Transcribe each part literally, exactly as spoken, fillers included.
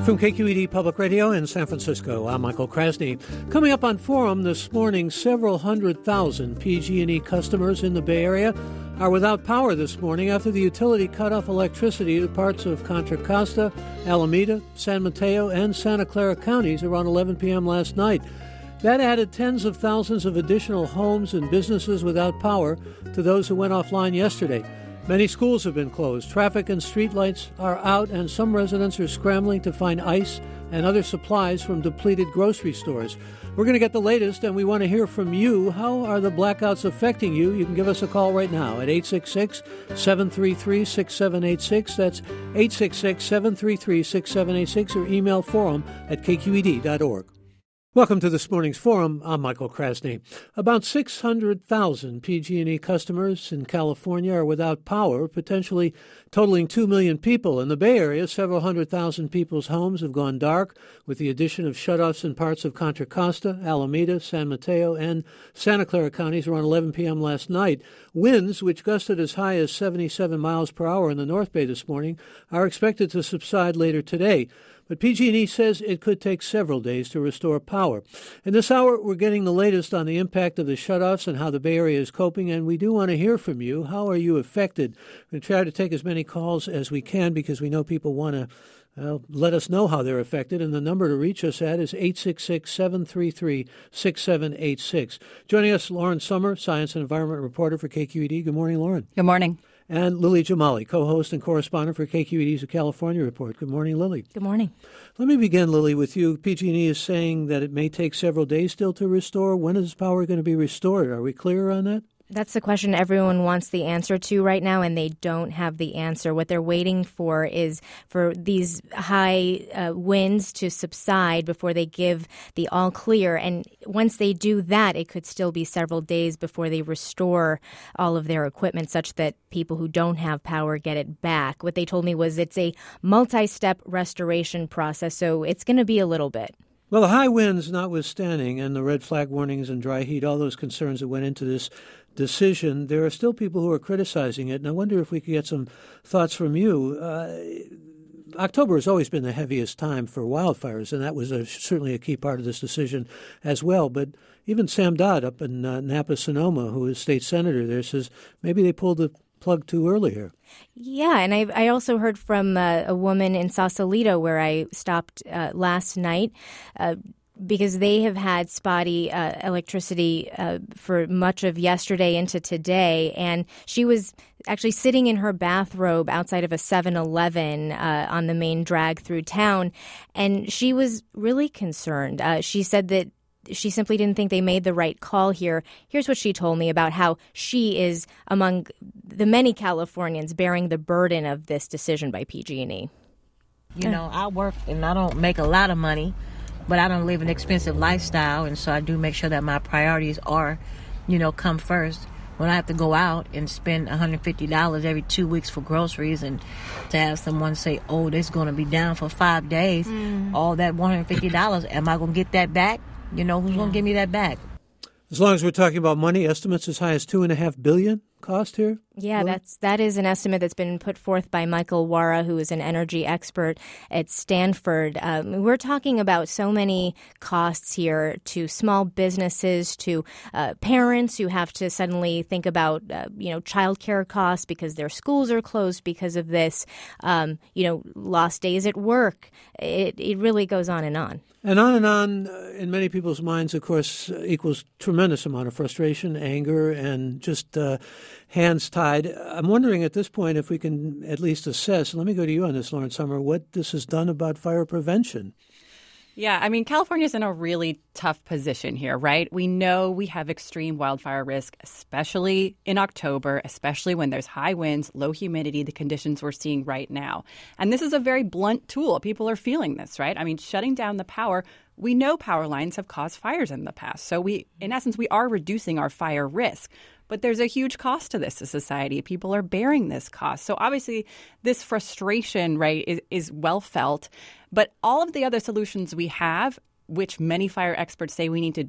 From K Q E D Public Radio in San Francisco, I'm Michael Krasny. Coming up on Forum this morning, several hundred thousand P G and E customers in the Bay Area are without power this morning after the utility cut off electricity to parts of Contra Costa, Alameda, San Mateo, and Santa Clara counties around eleven p.m. last night. That added tens of thousands of additional homes and businesses without power to those who went offline yesterday. Many schools have been closed. Traffic and streetlights are out, and some residents are scrambling to find ice and other supplies from depleted grocery stores. We're going to get the latest, and we want to hear from you. How are the blackouts affecting you? You can give us a call right now at eight six six, seven three three, six seven eight six. That's eight six six, seven three three, six seven eight six, or email forum at k q e d dot org. Welcome to this morning's Forum. I'm Michael Krasny. About six hundred thousand P G and E customers in California are without power, potentially totaling two million people. In the Bay Area, several hundred thousand people's homes have gone dark, with the addition of shutoffs in parts of Contra Costa, Alameda, San Mateo, and Santa Clara counties around eleven p.m. last night. Winds, which gusted as high as seventy-seven miles per hour in the North Bay this morning, are expected to subside later today. But P G and E says it could take several days to restore power. In this hour, we're getting the latest on the impact of the shutoffs and how the Bay Area is coping, and we do want to hear from you. How are you affected? We're going to try to take as many calls as we can because we know people want to Well, let us know how they're affected, and the number to reach us at is eight six six, seven three three, six seven eight six. Joining us, Lauren Sommer, Science and Environment Reporter for K Q E D. Good morning, Lauren. Good morning. And Lily Jamali, co-host and correspondent for K Q E D's California Report. Good morning, Lily. Good morning. Let me begin, Lily, with you. P G and E is saying that it may take several days still to restore. When is power going to be restored? Are we clear on that? That's the question everyone wants the answer to right now, and they don't have the answer. What they're waiting for is for these high uh, winds to subside before they give the all clear. And once they do that, it could still be several days before they restore all of their equipment such that people who don't have power get it back. What they told me was it's a multi-step restoration process, so it's going to be a little bit. Well, the high winds notwithstanding and the red flag warnings and dry heat, all those concerns that went into this decision, there are still people who are criticizing it. And I wonder if we could get some thoughts from you. Uh, October has always been the heaviest time for wildfires, and that was a, certainly a key part of this decision as well. But even Sam Dodd up in uh, Napa-Sonoma, who is state senator there, says maybe they pulled the plug too early here. Yeah, and I I also heard from uh, a woman in Sausalito where I stopped uh, last night uh, because they have had spotty uh, electricity uh, for much of yesterday into today, and she was actually sitting in her bathrobe outside of a seven eleven uh, on the main drag through town, and she was really concerned. Uh, she said that she simply didn't think they made the right call here. Here's what she told me about how she is among the many Californians bearing the burden of this decision by P G and E. You know, I work and I don't make a lot of money, but I don't live an expensive lifestyle, and so I do make sure that my priorities are, you know, come first. When I have to go out and spend one hundred fifty dollars every two weeks for groceries and to have someone say, oh, this is going to be down for five days, mm. all that one hundred fifty dollars, am I going to get that back? You know, who's yeah. going to give me that back? As long as we're talking about money, estimates as high as two and a half billion cost here. Yeah, that's that is an estimate that's been put forth by Michael Wara, who is an energy expert at Stanford. Um, we're talking about so many costs here to small businesses, to uh, parents who have to suddenly think about, uh, you know, childcare costs because their schools are closed because of this. Um, you know, lost days at work. It it really goes on and on. And on and on, uh, in many people's minds, of course, uh, equals tremendous amount of frustration, anger, and just uh, hands tied. I'm wondering at this point if we can at least assess, let me go to you on this, Lauren Sommer, what this has done about fire prevention. Yeah, I mean, California's in a really tough position here, right? We know we have extreme wildfire risk, especially in October, especially when there's high winds, low humidity, the conditions we're seeing right now. And this is a very blunt tool. People are feeling this, right? I mean, shutting down the power, we know power lines have caused fires in the past. So we, in essence, we are reducing our fire risk. But there's a huge cost to this to society. People are bearing this cost. So obviously this frustration, right, is, is well felt. But all of the other solutions we have, which many fire experts say we need to do,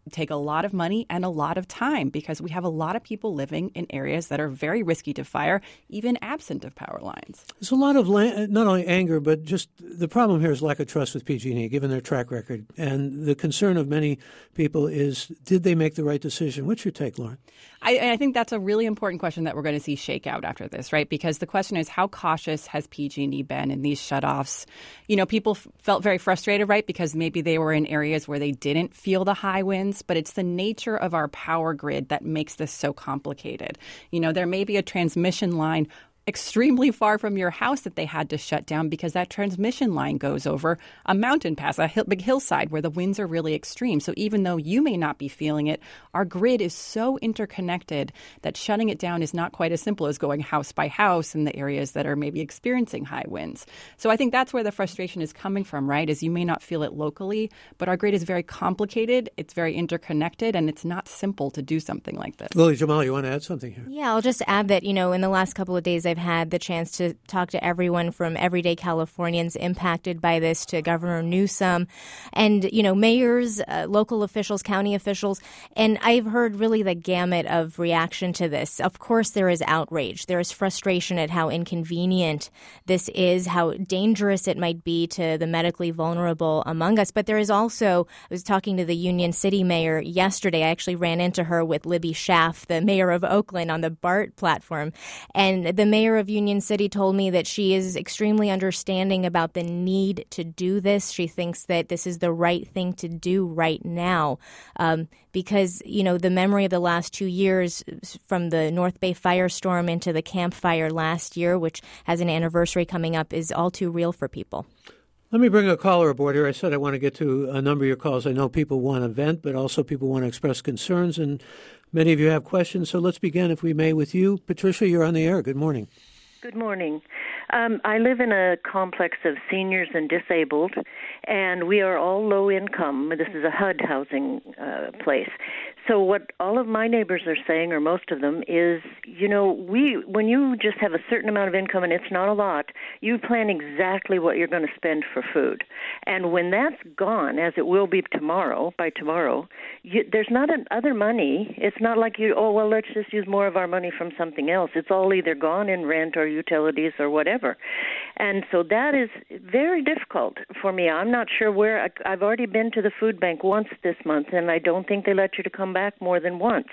take a lot of money and a lot of time because we have a lot of people living in areas that are very risky to fire, even absent of power lines. There's a lot of la- not only anger, but just the problem here is lack of trust with P G and E, given their track record. And the concern of many people is, did they make the right decision? What's your take, Lauren? I, I think that's a really important question that we're going to see shake out after this, right? Because the question is, how cautious has P G and E been in these shutoffs? You know, people f- felt very frustrated, right? Because maybe they were in areas where they didn't feel the high winds, but it's the nature of our power grid that makes this so complicated. You know, there may be a transmission line extremely far from your house that they had to shut down because that transmission line goes over a mountain pass, a hill, big hillside where the winds are really extreme. So even though you may not be feeling it, our grid is so interconnected that shutting it down is not quite as simple as going house by house in the areas that are maybe experiencing high winds. So I think that's where the frustration is coming from, right, is you may not feel it locally, but our grid is very complicated, it's very interconnected, and it's not simple to do something like this. Lily Jamal, you want to add something here? Yeah, I'll just add that, you know, in the last couple of days, I've had the chance to talk to everyone from everyday Californians impacted by this to Governor Newsom and, you know, mayors, uh, local officials, county officials. And I've heard really the gamut of reaction to this. Of course, there is outrage. There is frustration at how inconvenient this is, how dangerous it might be to the medically vulnerable among us. But there is also, I was talking to the Union City mayor yesterday. I actually ran into her with Libby Schaaf, the mayor of Oakland, on the BART platform. And the mayor of Union City told me that she is extremely understanding about the need to do this. She thinks that this is the right thing to do right now um, because, you know, the memory of the last two years from the North Bay firestorm into the Camp Fire last year, which has an anniversary coming up, is all too real for people. Let me bring a caller aboard here. I said I want to get to a number of your calls. I know people want to vent, but also people want to express concerns, and many of you have questions. So let's begin, if we may, with you. Patricia, you're on the air. Good morning. Good morning. Um, I live in a complex of seniors and disabled, and we are all low income. This is a H U D housing uh, place. So what all of my neighbors are saying, or most of them, is, you know, we when you just have a certain amount of income, and it's not a lot, you plan exactly what you're going to spend for food. And when that's gone, as it will be tomorrow, by tomorrow, you, there's not an other money. It's not like you, oh, well, let's just use more of our money from something else. It's all either gone in rent or utilities or whatever. And so that is very difficult for me. I'm not sure where. I, I've already been to the food bank once this month, and I don't think they let you to come back more than once.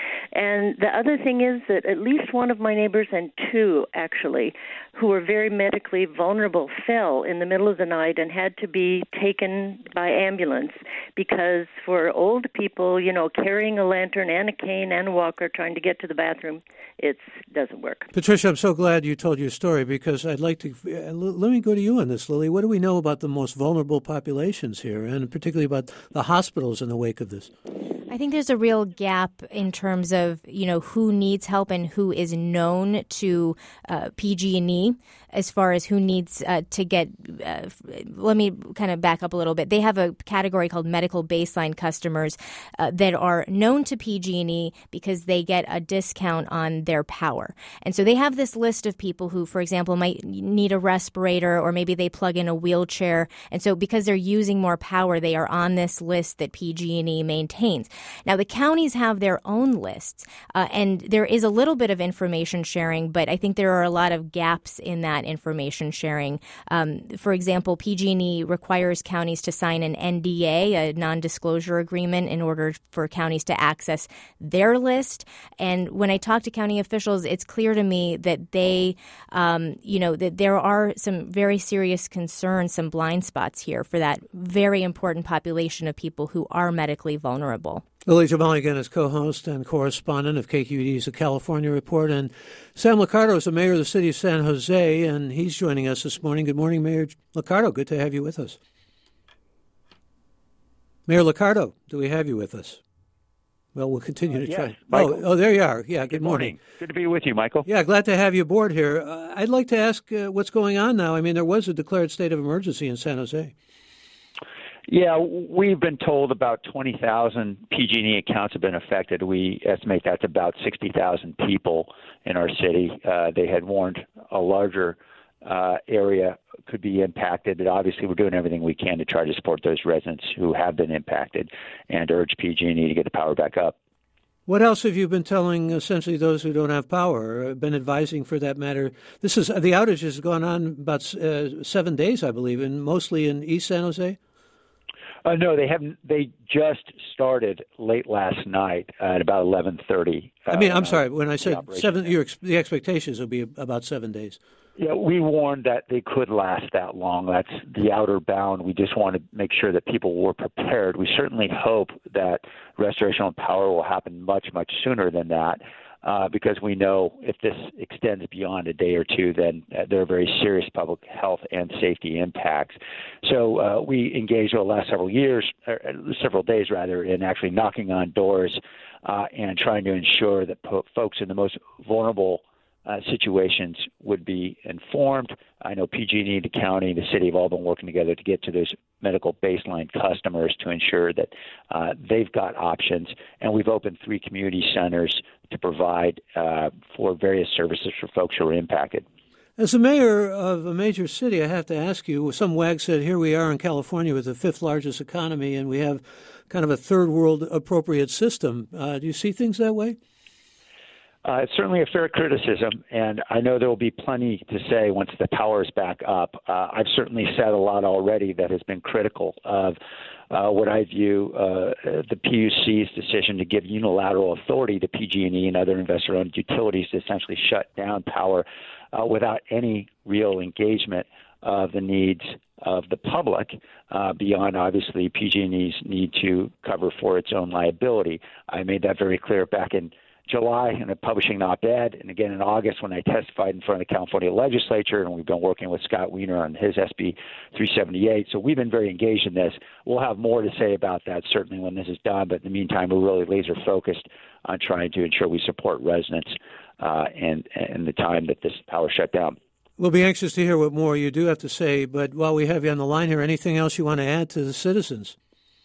And the other thing is that at least one of my neighbors, and two actually, who were very medically vulnerable, fell in the middle of the night and had to be taken by ambulance because for old people, you know, carrying a lantern and a cane and a walker trying to get to the bathroom, it doesn't work. Patricia, I'm so glad you told your story because I'd like to, uh, let me go to you on this, Lily. What do we know about the most vulnerable populations here, and particularly about the hospitals in the wake of this? I think there's a real gap in terms of, you know, who needs help and who is known to uh, P G and E as far as who needs uh, to get, uh, let me kind of back up a little bit. They have a category called medical baseline customers uh, that are known to P G and E because they get a discount on their power. And so they have this list of people who, for example, might need a respirator or maybe they plug in a wheelchair. And so because they're using more power, they are on this list that P G and E maintains. Now, the counties have their own lists, uh, and there is a little bit of information sharing, but I think there are a lot of gaps in that information sharing. Um, for example, P G and E requires counties to sign an N D A, a non-disclosure agreement, in order for counties to access their list. And when I talk to county officials, it's clear to me that they, um, you know, that there are some very serious concerns, some blind spots here for that very important population of people who are medically vulnerable. Lily Jamal again is co-host and correspondent of K Q E D's The California Report. And Sam Liccardo is the mayor of the city of San Jose, and he's joining us this morning. Good morning, Mayor Liccardo. Good to have you with us. Mayor Liccardo, do we have you with us? Well, we'll continue to uh, try. Yes, Michael. Oh, oh, there you are. Yeah, good, good morning. morning. Good to be with you, Michael. Yeah, glad to have you aboard here. Uh, I'd like to ask uh, what's going on now. I mean, there was a declared state of emergency in San Jose. Yeah, we've been told about twenty thousand P G and E accounts have been affected. We estimate that's about sixty thousand people in our city. Uh, they had warned a larger uh, area could be impacted. But obviously, we're doing everything we can to try to support those residents who have been impacted and urge P G and E to get the power back up. What else have you been telling essentially those who don't have power, or been advising for that matter? This is the outage has gone on about uh, seven days, I believe, and mostly in East San Jose? Uh, no, they haven't. They just started late last night at about eleven thirty. Uh, I mean, I'm sorry. When I said seven, your, the expectations will be about seven days. Yeah, we warned that they could last that long. That's the outer bound. We just want to make sure that people were prepared. We certainly hope that restoration of power will happen much, much sooner than that, uh, because we know if this extends beyond a day or two, then uh, there are very serious public health and safety impacts. So uh, we engaged over the last several years, or several days rather, in actually knocking on doors uh, and trying to ensure that po- folks in the most vulnerable Uh, situations would be informed. I know P G and E, the county, the city have all been working together to get to those medical baseline customers to ensure that uh, they've got options. And we've opened three community centers to provide uh, for various services for folks who are impacted. As a mayor of a major city, I have to ask you, some wag said here we are in California with the fifth largest economy, and we have kind of a third world appropriate system. Uh, do you see things that way? Uh, it's certainly a fair criticism, and I know there will be plenty to say once the power is back up. Uh, I've certainly said a lot already that has been critical of uh, what I view uh, the P U C's decision to give unilateral authority to P G and E and other investor-owned utilities to essentially shut down power uh, without any real engagement of the needs of the public uh, beyond, obviously, P G and E's need to cover for its own liability. I made that very clear back in July in a publishing op-ed, and again in August when I testified in front of the California legislature, and we've been working with Scott Wiener on his S B three seventy-eight. So we've been very engaged in this. We'll have more to say about that certainly when this is done, but in the meantime, we're really laser focused on trying to ensure we support residents uh, and, and the time that this power shut down. We'll be anxious to hear what more you do have to say, but while we have you on the line here, anything else you want to add to the citizens?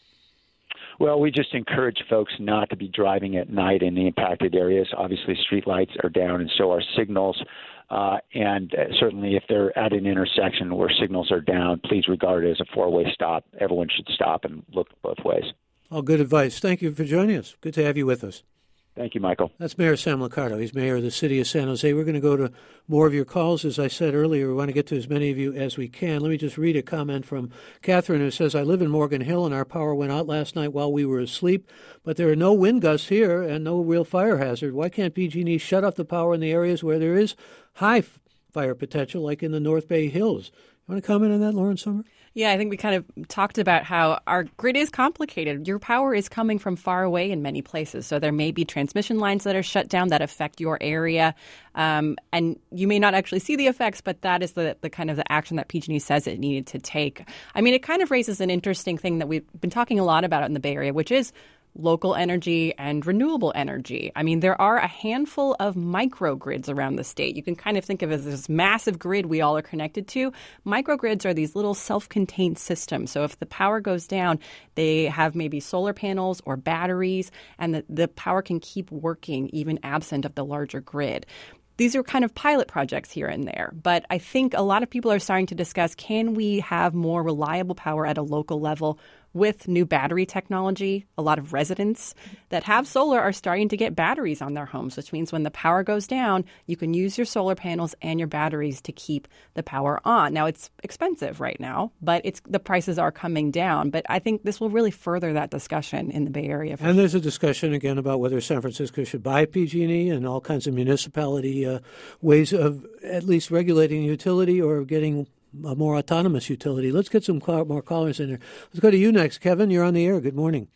Well, we just encourage folks not to be driving at night in the impacted areas. Obviously, streetlights are down, and so are signals. Uh, and uh, certainly, if they're at an intersection where signals are down, please regard it as a four-way stop. Everyone should stop and look both ways. All good advice. Thank you for joining us. Good to have you with us. Thank you, Michael. That's Mayor Sam Liccardo. He's mayor of the city of San Jose. We're going to go to more of your calls. As I said earlier, we want to get to as many of you as we can. Let me just read a comment from Catherine who says, I live in Morgan Hill and our power went out last night while we were asleep, but there are no wind gusts here and no real fire hazard. Why can't P G and E shut off the power in the areas where there is high fire potential, like in the North Bay Hills? You want to comment on that, Lauren Sommer? Yeah, I think we kind of talked about how our grid is complicated. Your power is coming from far away in many places. So there may be transmission lines that are shut down that affect your area. Um, and you may not actually see the effects, but that is the, the kind of the action that P G and E says it needed to take. I mean, it kind of raises an interesting thing that we've been talking a lot about in the Bay Area, which is local energy and renewable energy. I mean, there are a handful of microgrids around the state. You can kind of think of it as this massive grid we all are connected to. Microgrids are these little self-contained systems. So if the power goes down, they have maybe solar panels or batteries, and the, the power can keep working even absent of the larger grid. These are kind of pilot projects here and there, but I think a lot of people are starting to discuss, can we have more reliable power at a local level with new battery technology? A lot of residents that have solar are starting to get batteries on their homes, which means when the power goes down, you can use your solar panels and your batteries to keep the power on. Now, it's expensive right now, but it's the prices are coming down. But I think this will really further that discussion in the Bay Area. And sure. There's a discussion, again, about whether San Francisco should buy P G and E and all kinds of municipality uh, ways of at least regulating utility or getting a more autonomous utility. Let's get some call- more callers in here. Let's go to you next. Kevin, you're on the air. Good morning.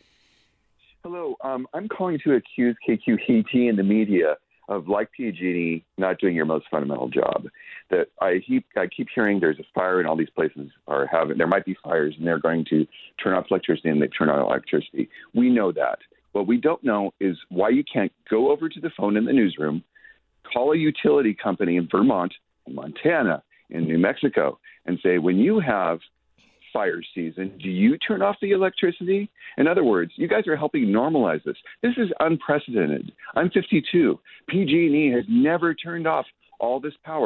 Hello. Um, I'm calling to accuse K Q E T and the media of, like P G and E, not doing your most fundamental job. That I keep I keep hearing there's a fire and all these places are having, there might be fires and they're going to turn off electricity and they turn on electricity. We know that. What we don't know is why you can't go over to the phone in the newsroom, call a utility company in Vermont, in Montana, in New Mexico, and say, when you have fire season, do you turn off the electricity? In other words, you guys are helping normalize this. This is unprecedented. I'm fifty-two. P G and E has never turned off all this power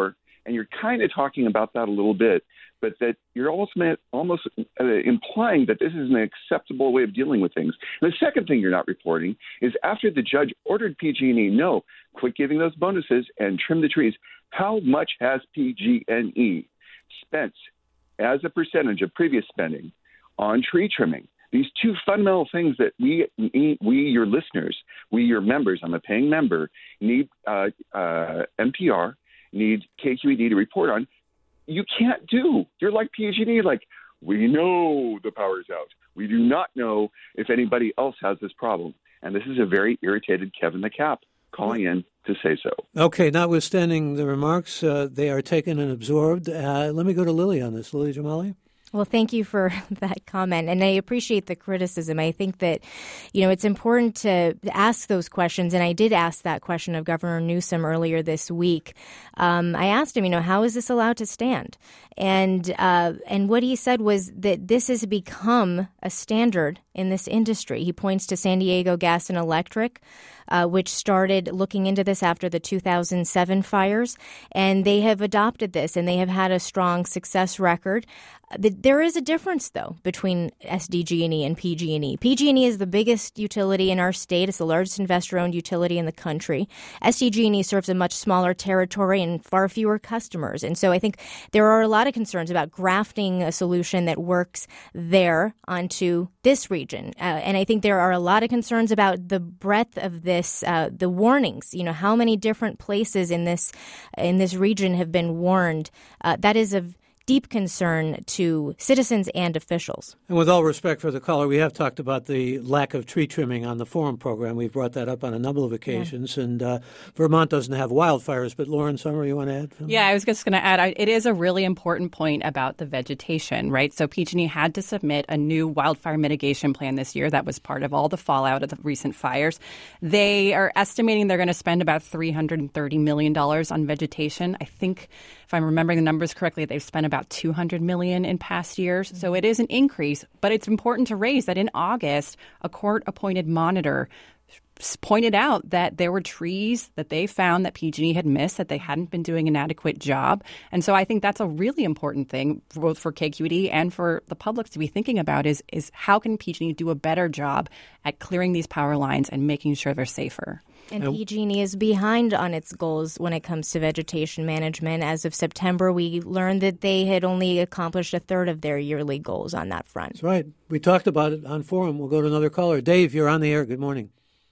and you're kind of talking about that a little bit, but that you're also almost uh, implying that this is an acceptable way of dealing with things. And the second thing you're not reporting is after the judge ordered P G and E, no, quit giving those bonuses and trim the trees, how much has P G and E spent as a percentage of previous spending on tree trimming? These two fundamental things that we, we, your listeners, we, your members, I'm a paying member, need uh, uh, N P R, need K Q E D to report on. You can't do. You're like P G and E, like, we know the power's out. We do not know if anybody else has this problem. And this is a very irritated Kevin the Cap calling in to say so. Okay, notwithstanding the remarks, uh, they are taken and absorbed. Uh, let me go to Lily on this. Lily Jamali? Well, thank you for that comment, and I appreciate the criticism. I think that, you know, it's important to ask those questions, and I did ask that question of Governor Newsom earlier this week. Um, I asked him, you know, how is this allowed to stand? And uh, and what he said was that this has become a standard in this industry. He points to San Diego Gas and Electric, uh, which started looking into this after the two thousand seven fires, and they have adopted this, and they have had a strong success record. There is a difference, though, between S D G and E and P G and E. P G and E is the biggest utility in our state. It's the largest investor-owned utility in the country. S D G and E serves a much smaller territory and far fewer customers. And so I think there are a lot of concerns about grafting a solution that works there onto this region. Uh, and I think there are a lot of concerns about the breadth of this, uh, the warnings. You know, how many different places in this in this region have been warned. Uh, that is of deep concern to citizens and officials. And with all respect for the caller, we have talked about the lack of tree trimming on the Forum program. We've brought that up on a number of occasions. Yeah. And uh, Vermont doesn't have wildfires. But Lauren Sommer, you want to add? Yeah, I was just going to add, it is a really important point about the vegetation, right? So P G and E had to submit a new wildfire mitigation plan this year. That was part of all the fallout of the recent fires. They are estimating they're going to spend about three hundred thirty million dollars on vegetation. I think, if I'm remembering the numbers correctly, they've spent about two hundred million dollars in past years. So it is an increase, but it's important to raise that in August, a court-appointed monitor pointed out that there were trees that they found that P G and E had missed, that they hadn't been doing an adequate job. And so I think that's a really important thing both for K Q E D and for the public to be thinking about is, is how can P G and E do a better job at clearing these power lines and making sure they're safer. And P G and E is behind on its goals when it comes to vegetation management. As of September, we learned that they had only accomplished a third of their yearly goals on that front. That's right. We talked about it on Forum. We'll go to another caller. Dave, you're on the air. Good morning.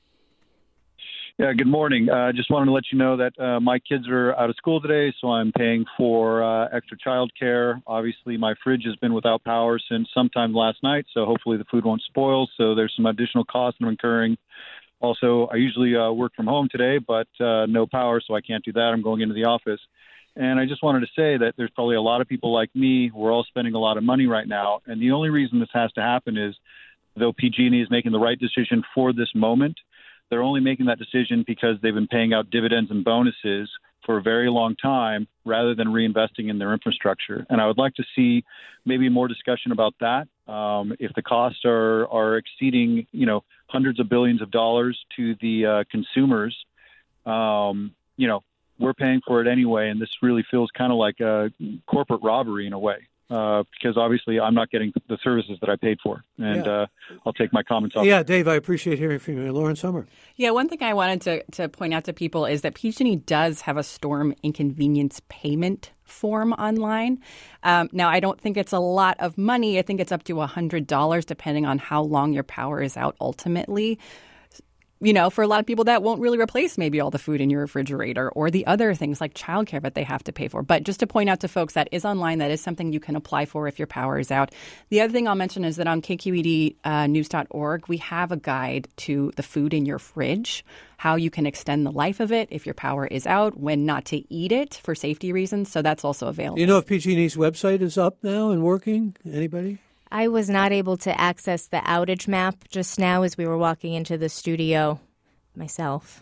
Yeah, good morning. I uh, just wanted to let you know that uh, my kids are out of school today, so I'm paying for uh, extra child care. Obviously, my fridge has been without power since sometime last night, so hopefully the food won't spoil. So there's some additional costs I'm incurring. Also, I usually uh, work from home today, but uh, no power, so I can't do that. I'm going into the office. And I just wanted to say that there's probably a lot of people like me who are all spending a lot of money right now. And the only reason this has to happen is, though P G and E is making the right decision for this moment, they're only making that decision because they've been paying out dividends and bonuses for a very long time rather than reinvesting in their infrastructure. And I would like to see maybe more discussion about that. Um, if the costs are, are exceeding, you know, hundreds of billions of dollars to the uh, consumers, um, you know, we're paying for it anyway. And this really feels kind of like a corporate robbery in a way. Uh, because obviously I'm not getting the services that I paid for. And yeah. uh, I'll take my comments off. Yeah, Dave, I appreciate hearing from you. Lauren Sommer. Yeah, one thing I wanted to, to point out to people is that P G and E does have a storm inconvenience payment form online. Um, now, I don't think it's a lot of money. I think it's up to one hundred dollars depending on how long your power is out ultimately. You know, for a lot of people, that won't really replace maybe all the food in your refrigerator or the other things like childcare that they have to pay for. But just to point out to folks, that is online. That is something you can apply for if your power is out. The other thing I'll mention is that on K Q E D news dot org, we have a guide to the food in your fridge, how you can extend the life of it if your power is out, when not to eat it for safety reasons. So that's also available. You know if P G and E's website is up now and working? Anybody? I was not able to access the outage map just now as we were walking into the studio myself.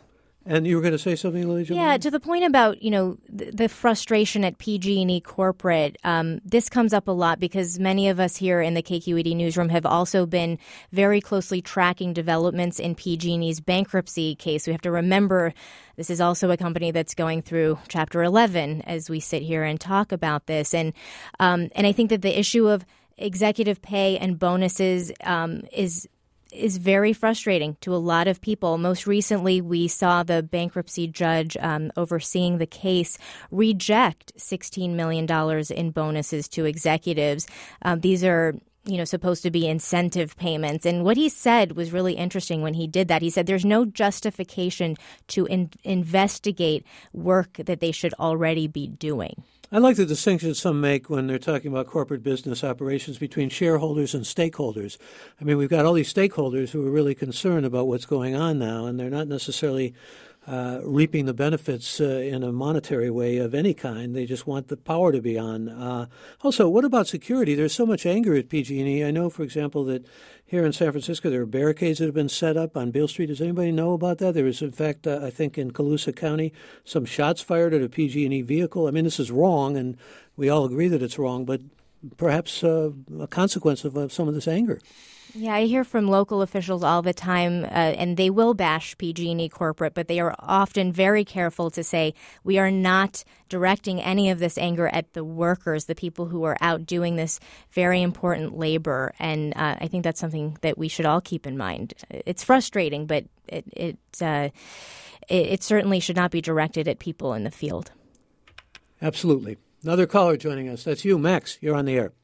And you were going to say something, Lily? Yeah, to the point about, you know, the, the frustration at P G and E corporate, um, this comes up a lot because many of us here in the K Q E D newsroom have also been very closely tracking developments in P G and E's bankruptcy case. We have to remember this is also a company that's going through Chapter eleven as we sit here and talk about this. And, um, and I think that the issue of executive pay and bonuses um, is is very frustrating to a lot of people. Most recently, we saw the bankruptcy judge um, overseeing the case reject sixteen million dollars in bonuses to executives. Um, these are you know, supposed to be incentive payments. And what he said was really interesting when he did that. He said there's no justification to in- investigate work that they should already be doing. I like the distinction some make when they're talking about corporate business operations between shareholders and stakeholders. I mean, we've got all these stakeholders who are really concerned about what's going on now, and they're not necessarily uh, reaping the benefits uh, in a monetary way of any kind. They just want the power to be on. Uh, also, what about security? There's so much anger at P G and E. I know, for example, that here in San Francisco, there are barricades that have been set up on Beale Street. Does anybody know about that? There was, in fact, uh, I think in Colusa County, some shots fired at a P G and E vehicle. I mean, this is wrong, and we all agree that it's wrong, but perhaps uh, a consequence of uh, some of this anger. Yeah, I hear from local officials all the time, uh, and they will bash P G and E corporate, but they are often very careful to say, we are not directing any of this anger at the workers, the people who are out doing this very important labor. And uh, I think that's something that we should all keep in mind. It's frustrating, but it it, uh, it it certainly should not be directed at people in the field. Absolutely. Another caller joining us. That's you, Max. You're on the air.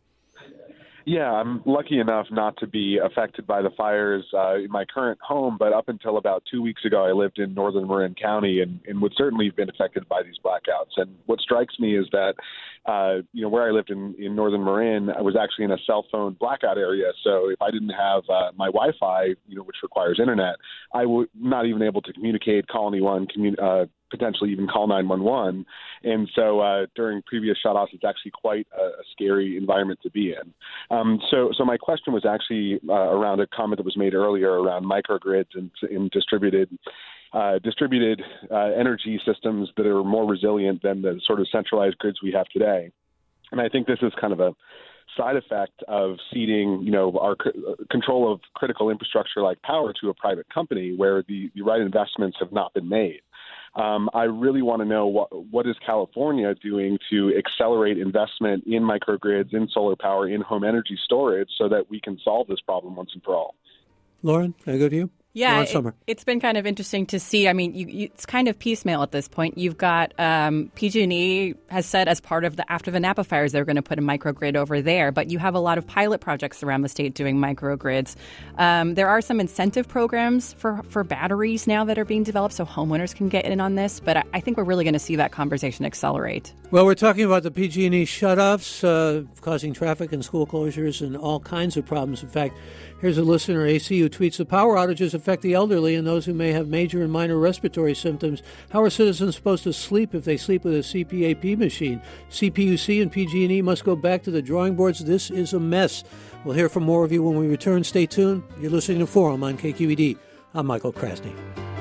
Yeah, I'm lucky enough not to be affected by the fires uh, in my current home, but up until about two weeks ago, I lived in northern Marin County and, and would certainly have been affected by these blackouts. And what strikes me is that, uh, you know, where I lived in, in northern Marin, I was actually in a cell phone blackout area. So if I didn't have uh, my Wi-Fi, you know, which requires internet, I would not even able to communicate, call anyone, commun- uh, potentially even call nine one one. And so uh, during previous shutoffs, it's actually quite a, a scary environment to be in. Um, so so my question was actually uh, around a comment that was made earlier around microgrids and, and distributed uh, distributed uh, energy systems that are more resilient than the sort of centralized grids we have today. And I think this is kind of a side effect of ceding, you know, our c- control of critical infrastructure like power to a private company where the, the right investments have not been made. Um, I really want to know what what is California doing to accelerate investment in microgrids, in solar power, in home energy storage so that we can solve this problem once and for all. Lauren, can I go to you? Yeah, it, it's been kind of interesting to see. I mean, you, you, it's kind of piecemeal at this point. You've got um, P G and E has said as part of the after the Napa fires, they're going to put a microgrid over there. But you have a lot of pilot projects around the state doing microgrids. Um, there are some incentive programs for, for batteries now that are being developed so homeowners can get in on this. But I, I think we're really going to see that conversation accelerate. Well, we're talking about the P G and E shutoffs uh, causing traffic and school closures and all kinds of problems. In fact, here's a listener, A C, who tweets, the power outages affect the elderly and those who may have major and minor respiratory symptoms. How are citizens supposed to sleep if they sleep with a C P A P machine? C P U C and P G and E must go back to the drawing boards. This is a mess. We'll hear from more of you when we return. Stay tuned. You're listening to Forum on K Q E D. I'm Michael Krasny.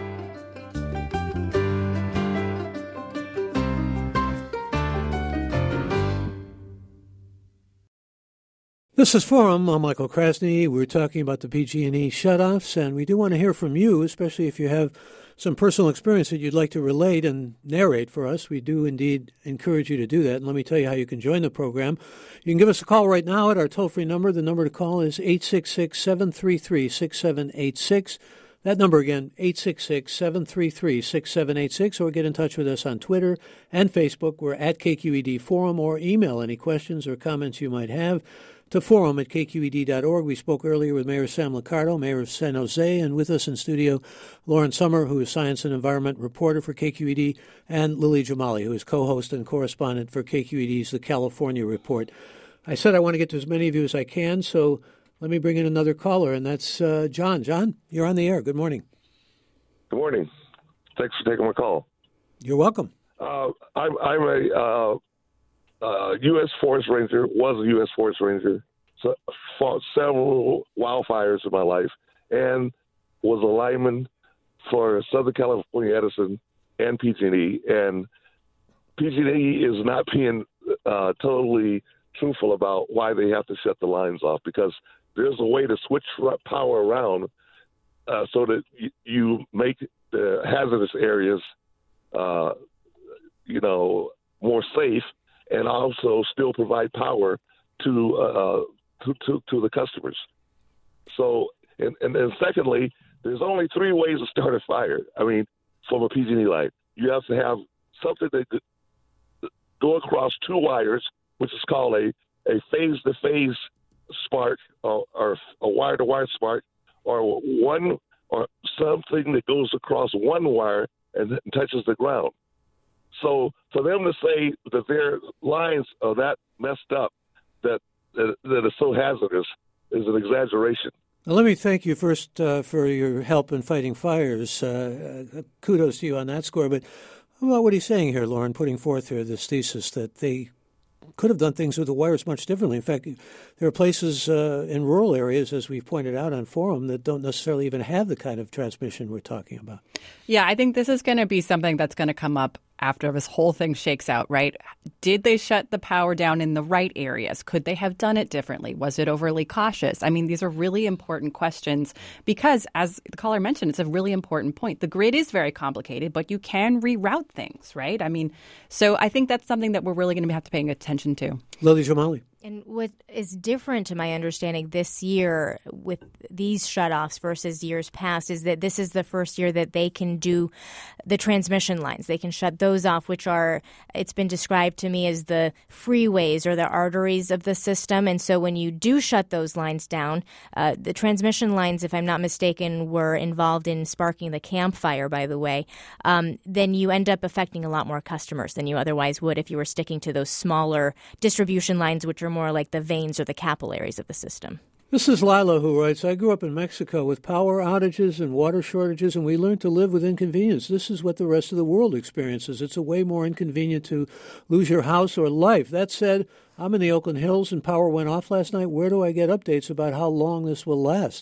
This is Forum. I'm Michael Krasny. We're talking about the P G and E shutoffs, and we do want to hear from you, especially if you have some personal experience that you'd like to relate and narrate for us. We do indeed encourage you to do that, and let me tell you how you can join the program. You can give us a call right now at our toll-free number. The number to call is eight six six, seven three three, six seven eight six. That number again, eight six six, seven three three, six seven eight six, or get in touch with us on Twitter and Facebook. We're at K Q E D Forum, or email any questions or comments you might have to forum at K Q E D dot org. We spoke earlier with Mayor Sam Liccardo, Mayor of San Jose, and with us in studio, Lauren Sommer, who is Science and Environment reporter for K Q E D, and Lily Jamali, who is co-host and correspondent for K Q E D's The California Report. I said I want to get to as many of you as I can, so let me bring in another caller, and that's uh, John. John, you're on the air. Good morning. Good morning. Thanks for taking my call. You're welcome. Uh, I'm, I'm a... Uh, Uh, U S Forest Ranger, was a U S Forest Ranger, so fought several wildfires in my life, and was a lineman for Southern California Edison and P G and E, and P G and E is not being uh, totally truthful about why they have to shut the lines off, because there's a way to switch power around uh, so that y- you make the hazardous areas, uh, you know, more safe, and also still provide power to uh, to, to, to the customers. So, and, and then secondly, there's only three ways to start a fire. I mean, from a P G and E line, you have to have something that could go across two wires, which is called a, a phase-to-phase spark, or, or a wire-to-wire spark, or one or something that goes across one wire and then touches the ground. So for them to say that their lines are that messed up, that that, that is so hazardous, is an exaggeration. Well, let me thank you first uh, for your help in fighting fires. Uh, uh, kudos to you on that score. But how about what he's saying here, Lauren, putting forth here this thesis that they could have done things with the wires much differently. In fact, there are places uh, in rural areas, as we've pointed out on Forum, that don't necessarily even have the kind of transmission we're talking about. Yeah, I think this is going to be something that's going to come up after this whole thing shakes out, right? Did they shut the power down in the right areas? Could they have done it differently? Was it overly cautious? I mean, these are really important questions because, as the caller mentioned, it's a really important point. The grid is very complicated, but you can reroute things, right? I mean, so I think that's something that we're really going to have to pay attention to. Lily Jamali. And what is different, to my understanding, this year with these shutoffs versus years past is that this is the first year that they can do the transmission lines. They can shut those off, which are, it's been described to me as the freeways or the arteries of the system. And so when you do shut those lines down, uh, the transmission lines, if I'm not mistaken, were involved in sparking the campfire, by the way, um, then you end up affecting a lot more customers than you otherwise would if you were sticking to those smaller distribution lines, which are more like the veins or the capillaries of the system. This is Lila who writes, I grew up in Mexico with power outages and water shortages, and we learned to live with inconvenience. This is what the rest of the world experiences. It's a way more inconvenient to lose your house or life. That said, I'm in the Oakland Hills and power went off last night. Where do I get updates about how long this will last?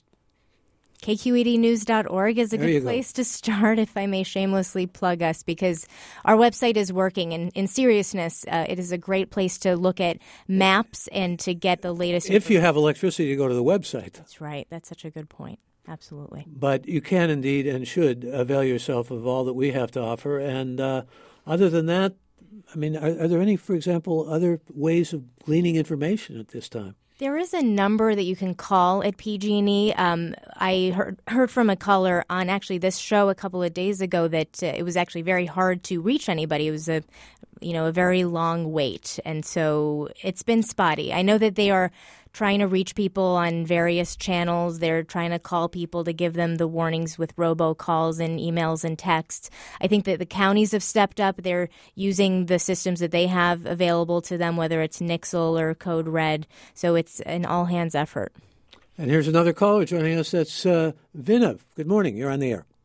K Q E D news dot org is a There good you go. place to start, if I may shamelessly plug us, because our website is working. And in seriousness, uh, it is a great place to look at maps and to get the latest. If you have electricity, to go to the website. That's right. That's such a good point. Absolutely. But you can indeed and should avail yourself of all that we have to offer. And uh, other than that, I mean, are, are there any, for example, other ways of gleaning information at this time? There is a number that you can call at P G and E. Um, I heard, heard from a caller on actually this show a couple of days ago that uh, it was actually very hard to reach anybody. It was a, you know, a very long wait, and so it's been spotty. I know that they are trying to reach people on various channels. They're trying to call people to give them the warnings with robocalls and emails and texts. I think that the counties have stepped up. They're using the systems that they have available to them, whether it's Nixle or Code Red. So it's an all-hands effort. And here's another caller joining us. That's uh, Vinav. Good morning. You're on the air.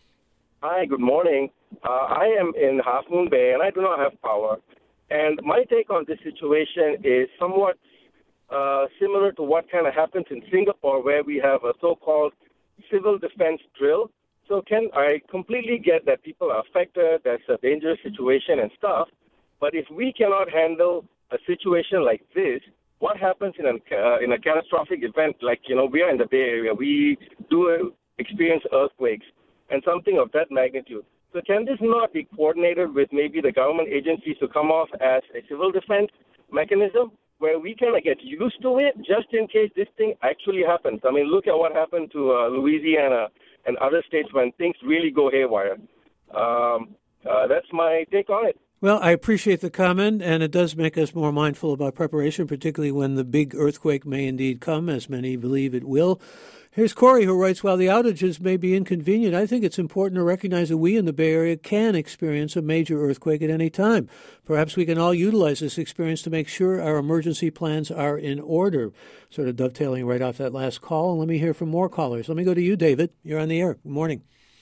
Hi, good morning. Uh, I am in Half Moon Bay, and I do not have power. And my take on this situation is somewhat uh, similar to what kind of happens in Singapore, where we have a so-called civil defense drill. So can I completely get that people are affected, that's a dangerous situation and stuff, but if we cannot handle a situation like this, what happens in a, uh, in a catastrophic event? Like, you know, we are in the Bay Area. We do experience earthquakes and something of that magnitude. So can this not be coordinated with maybe the government agencies to come off as a civil defense mechanism where we kind of get used to it just in case this thing actually happens? I mean, look at what happened to uh, Louisiana and other states when things really go haywire. Um, uh, that's my take on it. Well, I appreciate the comment, and it does make us more mindful about preparation, particularly when the big earthquake may indeed come, as many believe it will. Here's Corey, who writes, while the outages may be inconvenient, I think it's important to recognize that we in the Bay Area can experience a major earthquake at any time. Perhaps we can all utilize this experience to make sure our emergency plans are in order. Sort of dovetailing right off that last call. And let me hear from more callers. Let me go to you, David. You're on the air. Good morning.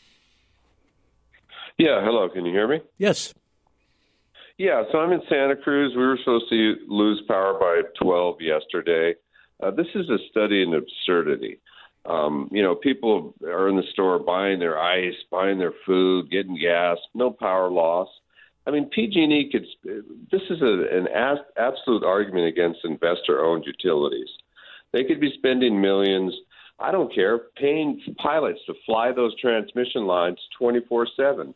Yeah, hello. Can you hear me? Yes. Yeah, so I'm in Santa Cruz. We were supposed to lose power by twelve yesterday. Uh, this is a study in absurdity. Um, you know, people are in the store buying their ice, buying their food, getting gas, no power loss. I mean, P G and E could. This is a, an as, absolute argument against investor-owned utilities. They could be spending millions. I don't care, paying pilots to fly those transmission lines twenty-four seven.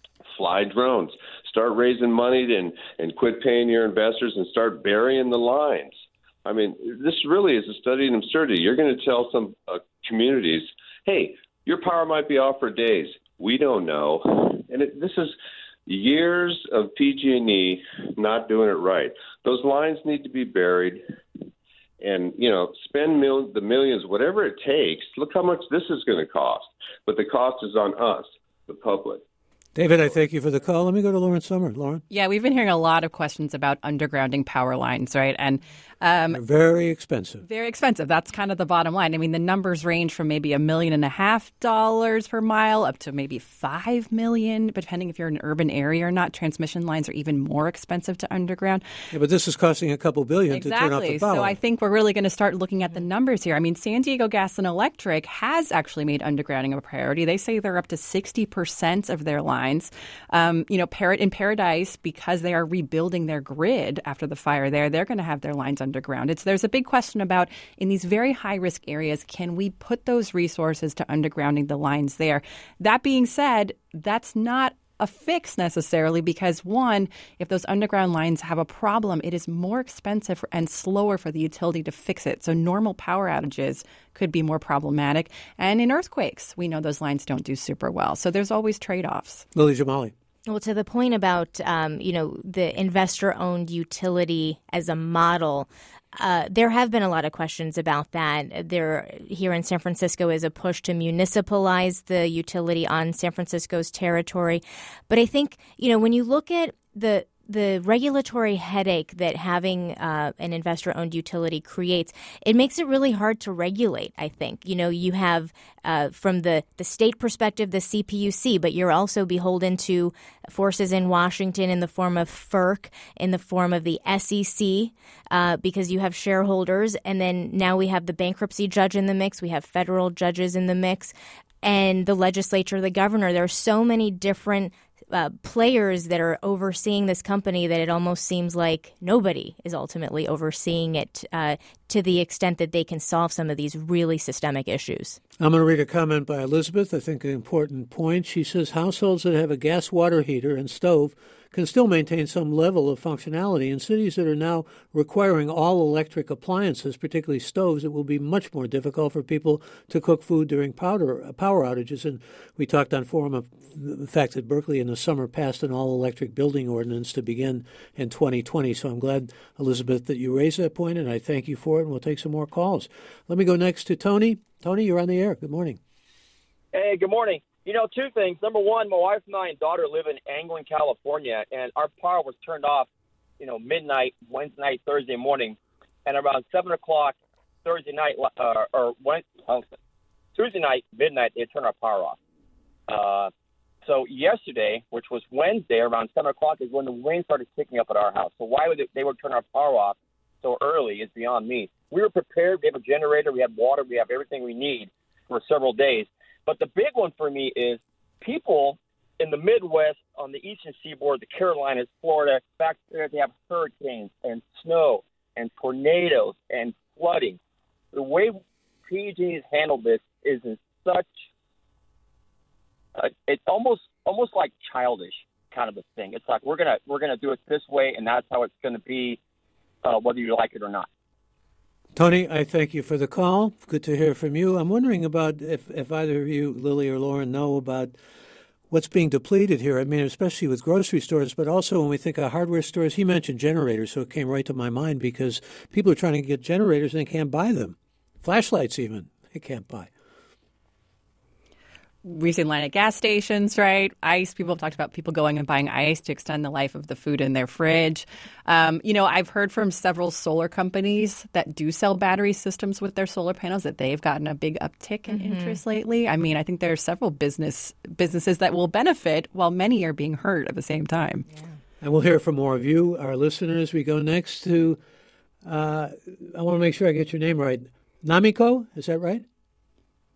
Fly drones. Start raising money and and quit paying your investors and start burying the lines. I mean, this really is a study in absurdity. You're going to tell some uh, communities, hey, your power might be off for days. We don't know. And it, this is years of P G and E not doing it right. Those lines need to be buried and, you know, spend mil- the millions, whatever it takes. Look how much this is going to cost. But the cost is on us, the public. David, I thank you for the call. Let me go to Lauren Sommer. Lauren? Yeah, we've been hearing a lot of questions about undergrounding power lines, right? And um, They're very expensive. Very expensive. That's kind of the bottom line. I mean, the numbers range from maybe a million and a half dollars per mile up to maybe five million, depending if you're in an urban area or not. Transmission lines are even more expensive to underground. Yeah, but this is costing a couple billion exactly. to turn off the power. So I think we're really going to start looking at the numbers here. I mean, San Diego Gas and Electric has actually made undergrounding a priority. They say they're up to sixty percent of their lines. Um, you know, in Paradise, because they are rebuilding their grid after the fire there, they're going to have their lines undergrounded. So there's a big question about, in these very high-risk areas, can we put those resources to undergrounding the lines there? That being said, that's not a fix necessarily because, one, if those underground lines have a problem, it is more expensive and slower for the utility to fix it. So normal power outages could be more problematic. And in earthquakes, we know those lines don't do super well. So there's always trade-offs. Lily Jamali. Well, to the point about, um, you know, the investor-owned utility as a model, uh, there have been a lot of questions about that. There, here in San Francisco, is a push to municipalize the utility on San Francisco's territory. But I think, you know, when you look at the the regulatory headache that having uh, an investor-owned utility creates, it makes it really hard to regulate, I think. You know, you have, uh, from the, the state perspective, the C P U C, but you're also beholden to forces in Washington in the form of F E R C, in the form of the S E C, uh, because you have shareholders. And then now we have the bankruptcy judge in the mix. We have federal judges in the mix. And the legislature, the governor. There are so many different Uh, players that are overseeing this company that it almost seems like nobody is ultimately overseeing it uh, to the extent that they can solve some of these really systemic issues. I'm going to read a comment by Elizabeth, I think an important point. She says households that have a gas water heater and stove can still maintain some level of functionality. In cities that are now requiring all electric appliances, particularly stoves, it will be much more difficult for people to cook food during powder, power outages. And we talked on Forum of the fact that Berkeley in the summer passed an all-electric building ordinance to begin in twenty twenty. So I'm glad, Elizabeth, that you raised that point, and I thank you for it, and we'll take some more calls. Let me go next to Tony. Tony, you're on the air. Good morning. Hey, good morning. You know, two things. Number one, my wife and I and daughter live in Angling, California, and our power was turned off, you know, midnight, Wednesday night, Thursday morning, and around seven o'clock Thursday night, uh, or Wednesday, oh, Tuesday night, midnight, they turned our power off. Uh, so yesterday, which was Wednesday, around seven o'clock is when the rain started kicking up at our house. So why would they, they would turn our power off so early is beyond me. We were prepared. We have a generator. We have water. We have everything we need for several days. But the big one for me is people in the Midwest, on the eastern seaboard, the Carolinas, Florida, back there, they have hurricanes and snow and tornadoes and flooding. The way P G has handled this is in such uh, it's almost almost like childish kind of a thing. It's like we're gonna we're gonna do it this way, and that's how it's gonna be, uh, whether you like it or not. Tony, I thank you for the call. Good to hear from you. I'm wondering about if, if either of you, Lily or Lauren, know about what's being depleted here. I mean, especially with grocery stores, but also when we think of hardware stores. He mentioned generators, so it came right to my mind because people are trying to get generators and they can't buy them. Flashlights even, they can't buy. We've seen line at gas stations, right? Ice. People have talked about people going and buying ice to extend the life of the food in their fridge. Um, you know, I've heard from several solar companies that do sell battery systems with their solar panels that they've gotten a big uptick in mm-hmm. interest lately. I mean, I think there are several business businesses that will benefit while many are being hurt at the same time. Yeah. And we'll hear from more of you, our listeners. We go next to, uh, I want to make sure I get your name right. Namiko, is that right?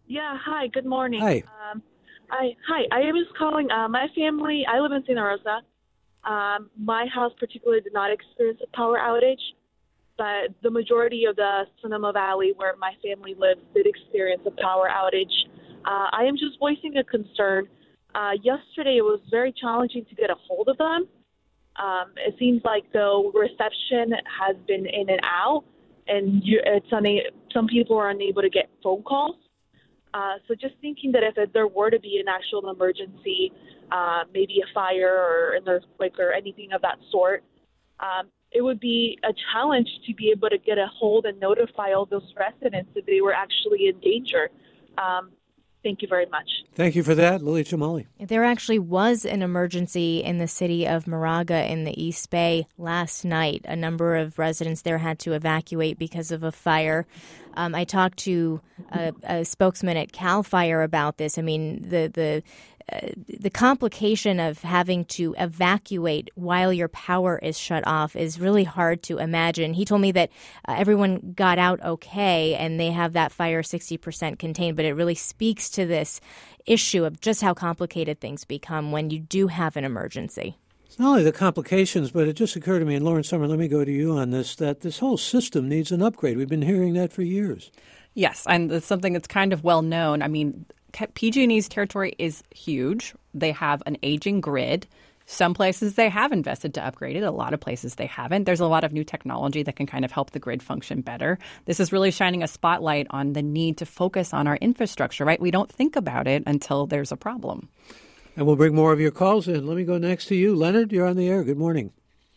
Yeah, hi, good morning. Hi. Um, I, hi, I was calling, uh, my family, I live in Santa Rosa. Um, my house particularly did not experience a power outage, but the majority of the Sonoma Valley where my family lives did experience a power outage. Uh, I am just voicing a concern. Uh, yesterday, it was very challenging to get a hold of them. Um, it seems like the reception has been in and out, and you, it's una- some people are unable to get phone calls. Uh, so just thinking that if there were to be an actual emergency, uh, maybe a fire or an earthquake or anything of that sort, um, it would be a challenge to be able to get a hold and notify all those residents if they were actually in danger. Um, Thank you very much. Thank you for that, Lily Jamali. There actually was an emergency in the city of Moraga in the East Bay last night. A number of residents there had to evacuate because of a fire. Um, I talked to a, a spokesman at CAL FIRE about this. I mean, the the uh, the complication of having to evacuate while your power is shut off is really hard to imagine. He told me that uh, everyone got out okay and they have that fire sixty percent contained, but it really speaks to this issue of just how complicated things become when you do have an emergency. It's not only the complications, but it just occurred to me, and Lauren Sommer, let me go to you on this, that this whole system needs an upgrade. We've been hearing that for years. Yes, and it's something that's kind of well known. I mean, P G and E's territory is huge. They have an aging grid. Some places they have invested to upgrade it. A lot of places they haven't. There's a lot of new technology that can kind of help the grid function better. This is really shining a spotlight on the need to focus on our infrastructure, right? We don't think about it until there's a problem. And we'll bring more of your calls in. Let me go next to you. Leonard, you're on the air. Good morning.